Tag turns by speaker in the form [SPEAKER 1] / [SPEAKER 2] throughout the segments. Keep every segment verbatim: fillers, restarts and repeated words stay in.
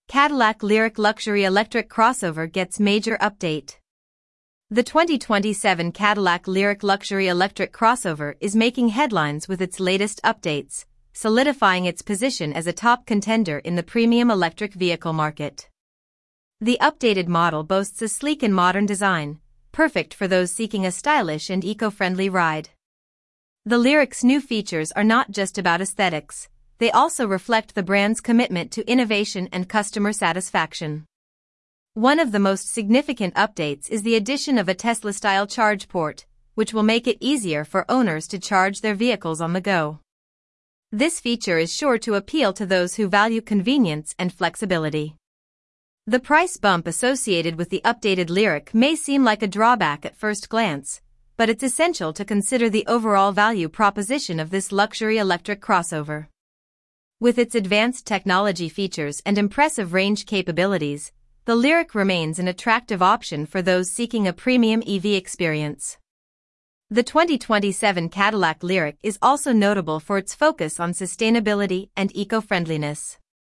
[SPEAKER 1] Cadillac Lyriq luxury electric crossover gets major update. The twenty twenty-seven Cadillac Lyriq luxury electric crossover is making headlines with its latest updates, solidifying its position as a top contender in the premium electric vehicle market. The updated model boasts a sleek and modern design, perfect for those seeking a stylish and eco-friendly ride. The Lyriq's new features are not just about aesthetics, they also reflect the brand's commitment to innovation and customer satisfaction. One of the most significant updates is the addition of a Tesla-style charge port, which will make it easier for owners to charge their vehicles on the go. This feature is sure to appeal to those who value convenience and flexibility. The price bump associated with the updated Lyriq may seem like a drawback at first glance, but it's essential to consider the overall value proposition of this luxury electric crossover. With its advanced technology features and impressive range capabilities, the Lyriq remains an attractive option for those seeking a premium E V experience. The twenty twenty-seven Cadillac Lyriq is also notable for its focus on sustainability and eco-friendliness.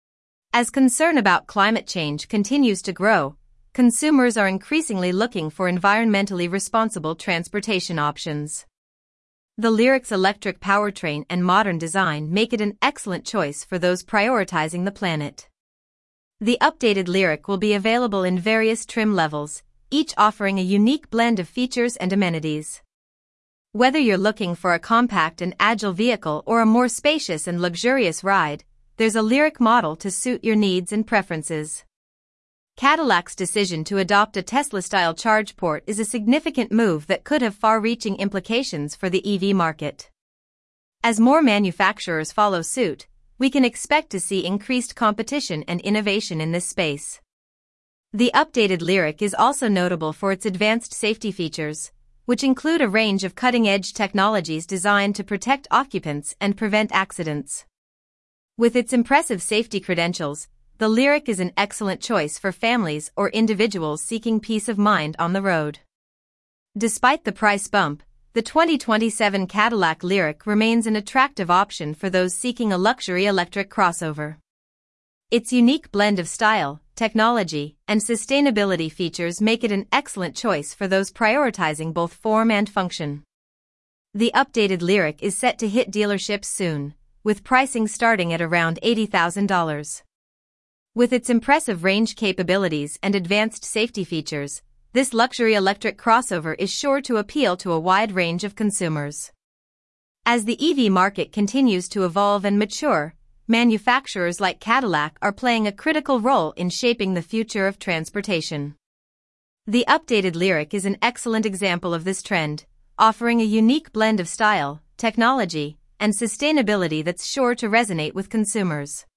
[SPEAKER 1] As concern about climate change continues to grow, consumers are increasingly looking for environmentally responsible transportation options. The Lyriq's electric powertrain and modern design make it an excellent choice for those prioritizing the planet. The updated Lyriq will be available in various trim levels, each offering a unique blend of features and amenities. Whether you're looking for a compact and agile vehicle or a more spacious and luxurious ride, there's a Lyriq model to suit your needs and preferences. Cadillac's decision to adopt a Tesla-style charge port is a significant move that could have far-reaching implications for the E V market. As more manufacturers follow suit, we can expect to see increased competition and innovation in this space. The updated Lyriq is also notable for its advanced safety features, which include a range of cutting-edge technologies designed to protect occupants and prevent accidents. With its impressive safety credentials, the Lyriq is an excellent choice for families or individuals seeking peace of mind on the road. Despite the price bump, the twenty twenty-seven Cadillac Lyriq remains an attractive option for those seeking a luxury electric crossover. Its unique blend of style, technology, and sustainability features make it an excellent choice for those prioritizing both form and function. The updated Lyriq is set to hit dealerships soon, with pricing starting at around eighty thousand dollars. With its impressive range capabilities and advanced safety features, this luxury electric crossover is sure to appeal to a wide range of consumers. As the E V market continues to evolve and mature, manufacturers like Cadillac are playing a critical role in shaping the future of transportation. The updated Lyriq is an excellent example of this trend, offering a unique blend of style, technology, and sustainability that's sure to resonate with consumers.